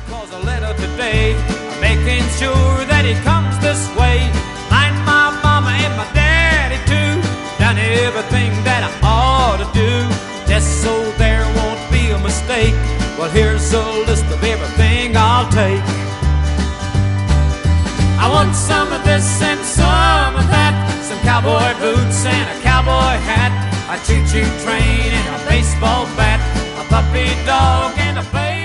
calls a letter today, making sure that he comes this way. Mind my mama and my daddy too. Done everything that I ought to do, just so there won't be a mistake. Well, here's a list of everything I'll take. I want some of this and some of that, some cowboy boots and a cowboy hat, a choo-choo train and a baseball bat, a puppy dog and a baby.